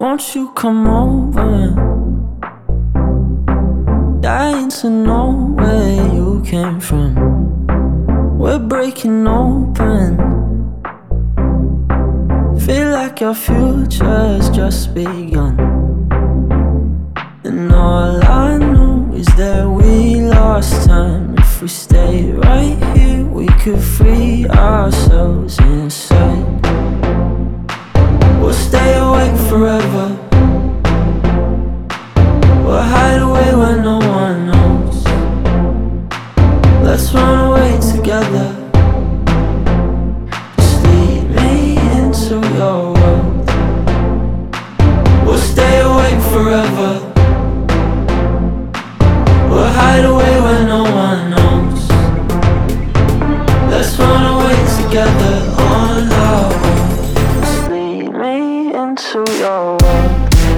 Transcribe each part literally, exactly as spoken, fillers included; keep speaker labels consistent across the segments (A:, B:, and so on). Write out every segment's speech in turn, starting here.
A: Won't you come over? Dying to know where you came from. We're breaking open. Feel like your future's just begun. And all I know is that we lost time. If we stay right here, we could free ourselves inside. We'll stay awake forever. We'll hide away where no one knows. Let's run away together. Just lead me into your world. We'll stay awake forever. We'll hide away where no one knows. Let's run away together on our own. Just lead me into your world.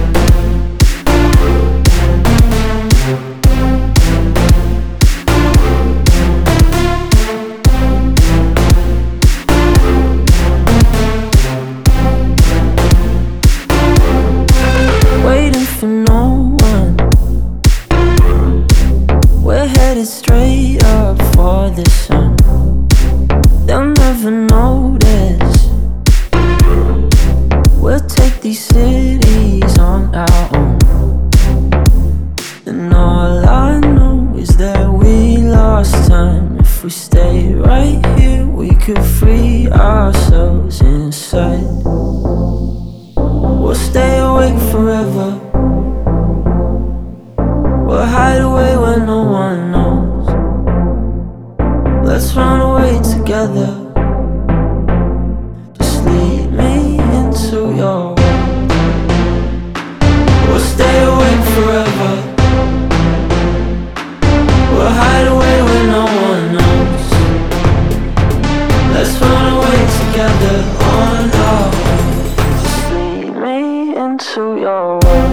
A: Waiting for no one. We're headed straight up for the sun. They'll never notice. We'll take these cities on our own. And all I know is that we lost time. If we stay right here, we could free ourselves inside. We'll stay awake forever. We'll hide away where no one knows. Let's run away together. Just lead me into your world. We'll stay awake forever. We'll hide away where no one knows. Let's run away together on our own. Just lead me into your world.